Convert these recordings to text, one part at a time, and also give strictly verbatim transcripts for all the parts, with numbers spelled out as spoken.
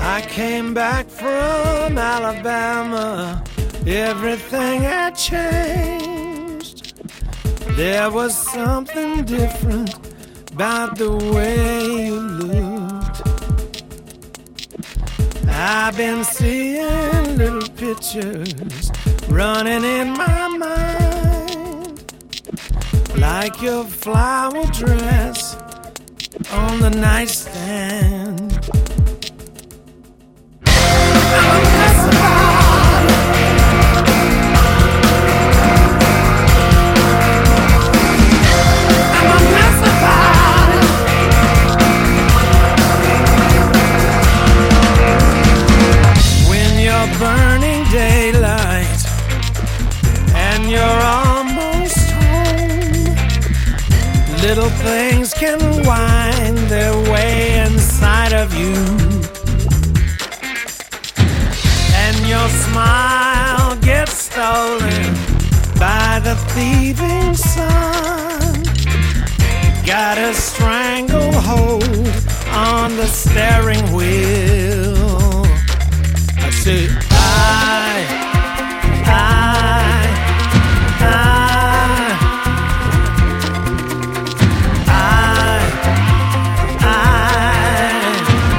I came back from Alabama, everything had changed. There was something different about the way you looked. I've been seeing little pictures running in my mind, like your flower dress on the nightstand. Burning daylight and you're almost home, little things can wind their way inside of you, and your smile gets stolen by the thieving sun. Got a stranglehold on the steering wheel. I say I, I, I, I, I,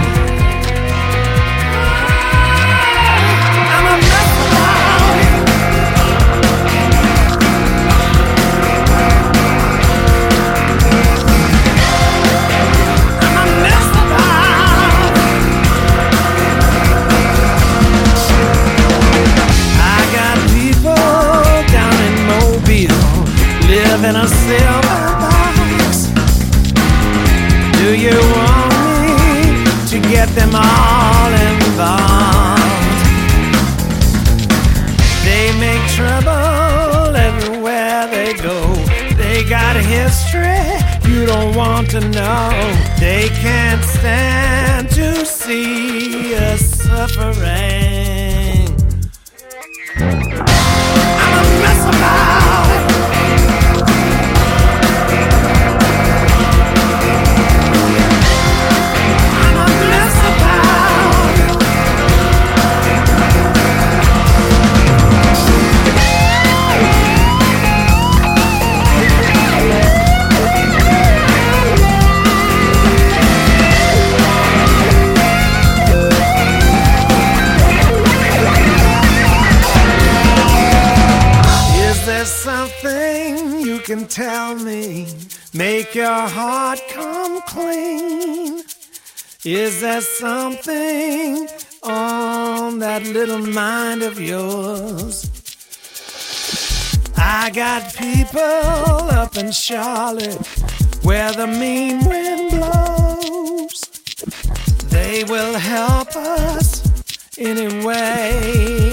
I'm a mess about it. I'm a mess about it. Live in a silver box. Do you want me to get them all involved? They make trouble everywhere they go. They got a history you don't want to know. They can't stand to see us suffering. I'm a mess about it. Something you can tell me, make your heart come clean? Is there something on that little mind of yours? I got people up in Charlotte where the mean wind blows. They will help us any way